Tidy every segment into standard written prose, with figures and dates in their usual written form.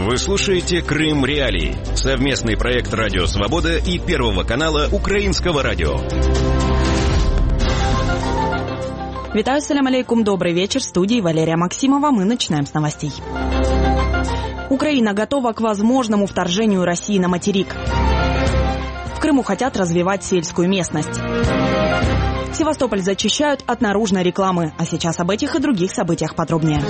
Вы слушаете «Крым Реалии» – совместный проект «Радио Свобода» и Первого канала Украинского радио. Витаю, салям алейкум, добрый вечер. В студии Валерия Максимова. Мы начинаем с новостей. Украина готова к возможному вторжению России на материк. В Крыму хотят развивать сельскую местность. Севастополь зачищают от наружной рекламы. А сейчас об этих и других событиях подробнее.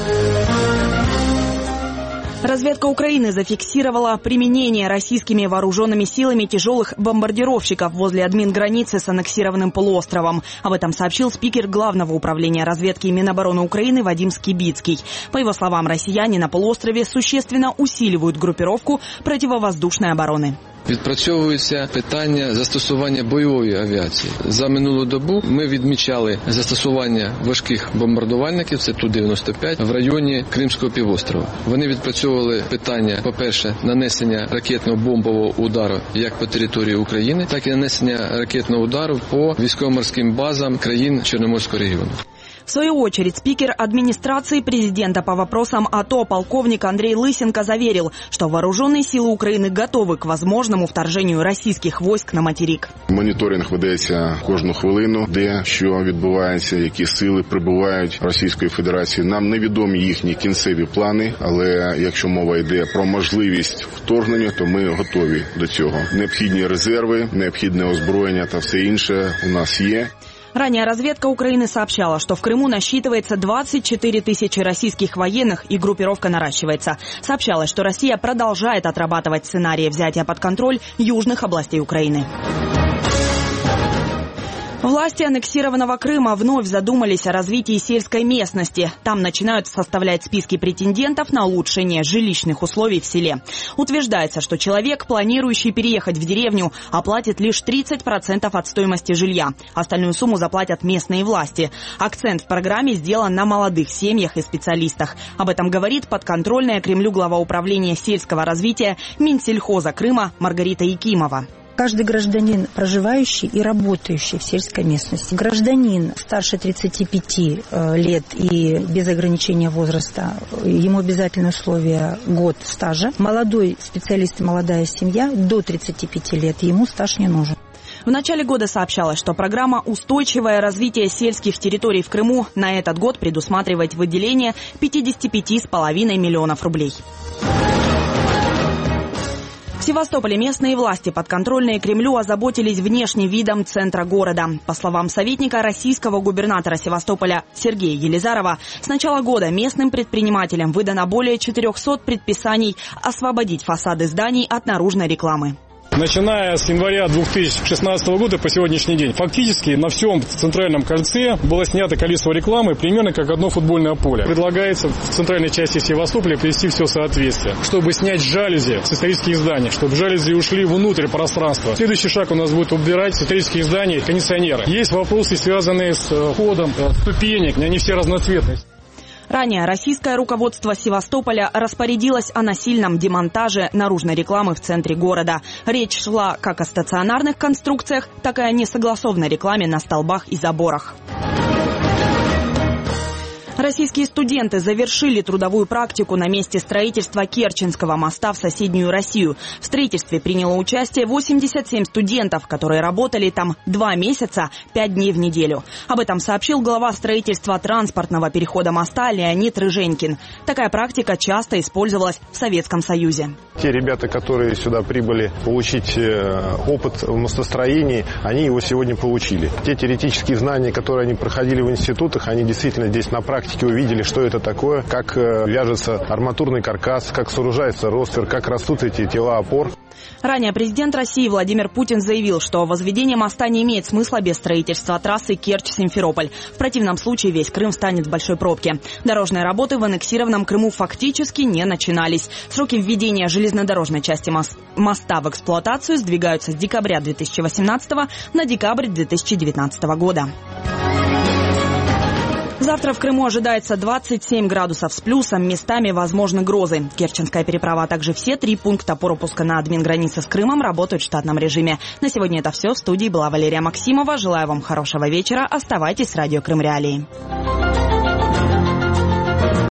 Разведка Украины зафиксировала применение российскими вооруженными силами тяжелых бомбардировщиков возле админграницы с аннексированным полуостровом. Об этом сообщил спикер Главного управления разведки Минобороны Украины Вадим Скибицкий. По его словам, россияне на полуострове существенно усиливают группировку противовоздушной обороны. Відпрацьовується питання застосування бойової авіації. За минулу добу ми відмічали застосування важких бомбардувальників, це Ту-95, в районі Кримського півострова. Вони відпрацьовували питання, по-перше, нанесення ракетного бомбового удару як по території України, так і нанесення ракетного удару по військово-морським базам країн Чорноморського регіону. В свою очередь, спикер администрации президента по вопросам АТО полковник Андрей Лысенко заверил, что вооруженные силы Украины готовы к возможному вторжению российских войск на материк. Моніторинг ведеться кожну хвилину, де що відбувається, які сили прибувають Російської Федерації. Нам невідомі їхні кінцеві плани, але якщо мова йде про можливість вторгнення, то ми готові до цього. Необхідні резерви, необхідне озброєння та все інше у нас є. Ранее разведка Украины сообщала, что в Крыму насчитывается 24 тысячи российских военных и группировка наращивается. Сообщалось, что Россия продолжает отрабатывать сценарии взятия под контроль южных областей Украины. Власти аннексированного Крыма вновь задумались о развитии сельской местности. Там начинают составлять списки претендентов на улучшение жилищных условий в селе. Утверждается, что человек, планирующий переехать в деревню, оплатит лишь 30% от стоимости жилья. Остальную сумму заплатят местные власти. Акцент в программе сделан на молодых семьях и специалистах. Об этом говорит подконтрольная Кремлю глава управления сельского развития Минсельхоза Крыма Маргарита Якимова. Каждый гражданин, проживающий и работающий в сельской местности, гражданин старше 35 лет и без ограничения возраста, ему обязательное условие год стажа. Молодой специалист, молодая семья до 35 лет, ему стаж не нужен. В начале года сообщалось, что программа «Устойчивое развитие сельских территорий в Крыму» на этот год предусматривает выделение 55,5 миллионов рублей. В Севастополе местные власти, подконтрольные Кремлю, озаботились внешним видом центра города. По словам советника российского губернатора Севастополя Сергея Елизарова, с начала года местным предпринимателям выдано более 400 предписаний освободить фасады зданий от наружной рекламы. Начиная с января 2016 года по сегодняшний день, фактически на всем центральном кольце было снято количество рекламы примерно как одно футбольное поле. Предлагается в центральной части Севастополя привести все в соответствие, чтобы снять жалюзи с исторических зданий, чтобы жалюзи ушли внутрь пространства. Следующий шаг у нас будет убирать с исторических зданий кондиционеры. Есть вопросы, связанные с входом ступенек, они все разноцветные. Ранее российское руководство Севастополя распорядилось о насильном демонтаже наружной рекламы в центре города. Речь шла как о стационарных конструкциях, так и о несогласованной рекламе на столбах и заборах. Российские студенты завершили трудовую практику на месте строительства Керченского моста в соседнюю Россию. В строительстве приняло участие 87 студентов, которые работали там 2 месяца, 5 дней в неделю. Об этом сообщил глава строительства транспортного перехода моста Леонид Рыженькин. Такая практика часто использовалась в Советском Союзе. Те ребята, которые сюда прибыли получить опыт в мостостроении, они его сегодня получили. Те теоретические знания, которые они проходили в институтах, они действительно здесь на практике увидели, что это такое, как вяжется арматурный каркас, как сооружается роствер, как растут эти тела опор. Ранее президент России Владимир Путин заявил, что возведение моста не имеет смысла без строительства трассы Керчь-Симферополь. В противном случае весь Крым встанет в большой пробке. Дорожные работы в аннексированном Крыму фактически не начинались. Сроки введения железнодорожной части моста в эксплуатацию сдвигаются с декабря 2018 на декабрь 2019 года. Завтра в Крыму ожидается 27 градусов с плюсом, местами возможны грозы. Керченская переправа, а также все 3 пункта пропуска на админгранице с Крымом работают в штатном режиме. На сегодня это все. В студии была Валерия Максимова. Желаю вам хорошего вечера. Оставайтесь с радио Крым Реалии.